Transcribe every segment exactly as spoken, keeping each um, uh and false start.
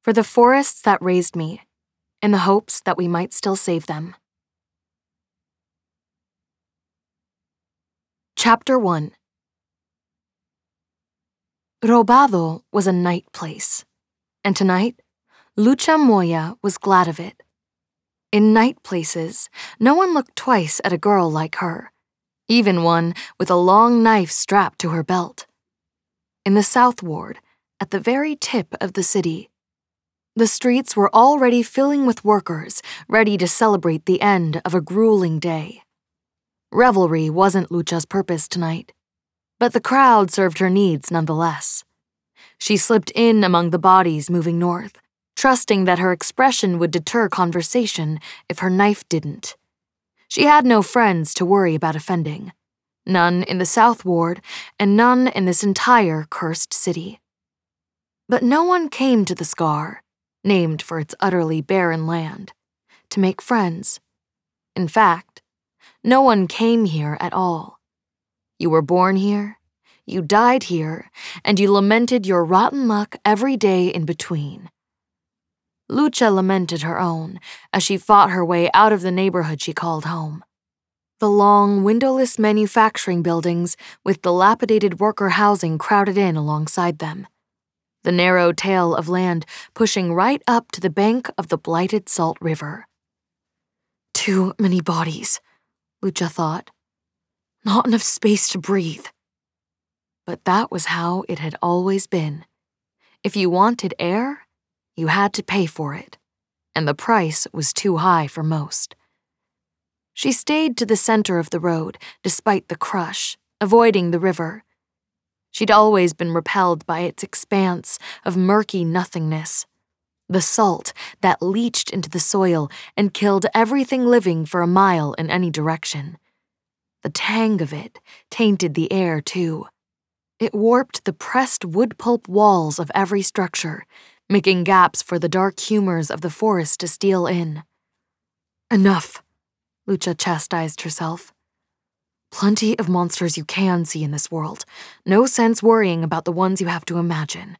for the forests that raised me, in the hopes that we might still save them. Chapter one. Robado was a night place, and tonight, Lucha Moya was glad of it. In night places, no one looked twice at a girl like her, even one with a long knife strapped to her belt. In the South Ward, at the very tip of the city, the streets were already filling with workers ready to celebrate the end of a grueling day. Revelry wasn't Lucha's purpose tonight, but the crowd served her needs nonetheless. She slipped in among the bodies moving north, trusting that her expression would deter conversation if her knife didn't. She had no friends to worry about offending, none in the South Ward and none in this entire cursed city. But no one came to the Scar, named for its utterly barren land, to make friends. In fact, no one came here at all. You were born here, you died here, and you lamented your rotten luck every day in between. Lucha lamented her own as she fought her way out of the neighborhood she called home. The long, windowless manufacturing buildings with dilapidated worker housing crowded in alongside them. The narrow tail of land pushing right up to the bank of the blighted Salt River. Too many bodies, Lucha thought. Not enough space to breathe. But that was how it had always been. If you wanted air, you had to pay for it, and the price was too high for most. She stayed to the center of the road, despite the crush, avoiding the river. She'd always been repelled by its expanse of murky nothingness, the salt that leached into the soil and killed everything living for a mile in any direction. The tang of it tainted the air, too. It warped the pressed wood pulp walls of every structure, making gaps for the dark humors of the forest to steal in. Enough, Lucha chastised herself. Plenty of monsters you can see in this world. No sense worrying about the ones you have to imagine.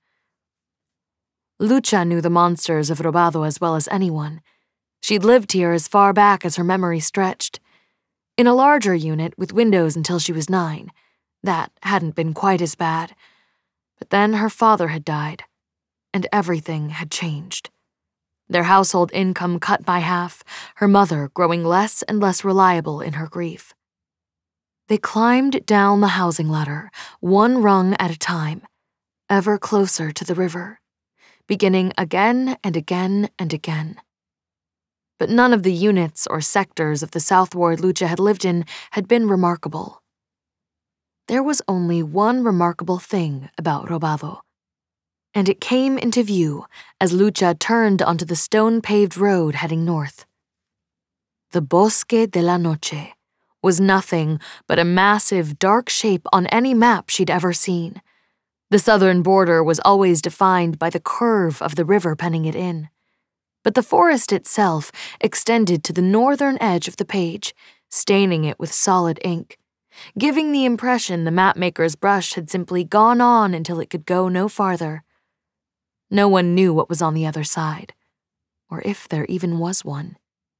Lucha knew the monsters of Robado as well as anyone. She'd lived here as far back as her memory stretched. In a larger unit with windows until she was nine. That hadn't been quite as bad. But then her father had died, and everything had changed. Their household income cut by half, her mother growing less and less reliable in her grief. They climbed down the housing ladder, one rung at a time, ever closer to the river, beginning again and again and again. But none of the units or sectors of the South Ward Lucha had lived in had been remarkable. There was only one remarkable thing about Robado, and it came into view as Lucha turned onto the stone-paved road heading north. The Bosque de la Noche was nothing but a massive, dark shape on any map she'd ever seen. The southern border was always defined by the curve of the river penning it in. But the forest itself extended to the northern edge of the page, staining it with solid ink, giving the impression the mapmaker's brush had simply gone on until it could go no farther. No one knew what was on the other side, or if there even was one.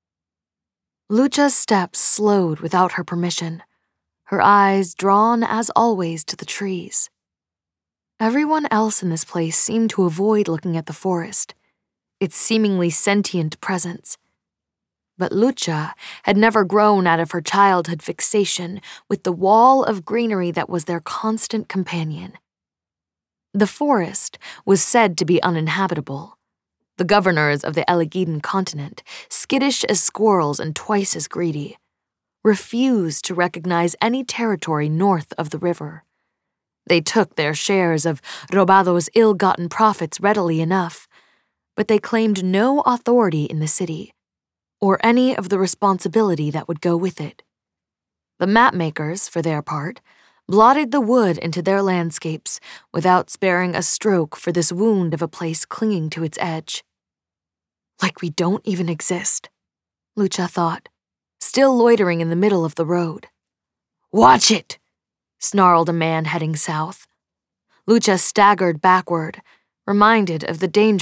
Lucha's steps slowed without her permission, her eyes drawn as always to the trees. Everyone else in this place seemed to avoid looking at the forest, its seemingly sentient presence. But Lucha had never grown out of her childhood fixation with the wall of greenery that was their constant companion. The forest was said to be uninhabitable. The governors of the Elegidan continent, skittish as squirrels and twice as greedy, refused to recognize any territory north of the river. They took their shares of Robado's ill-gotten profits readily enough, but they claimed no authority in the city, or any of the responsibility that would go with it. The mapmakers, for their part, blotted the wood into their landscapes without sparing a stroke for this wound of a place clinging to its edge. Like we don't even exist, Lucha thought, still loitering in the middle of the road. Watch it, snarled a man heading south. Lucha staggered backward, reminded of the danger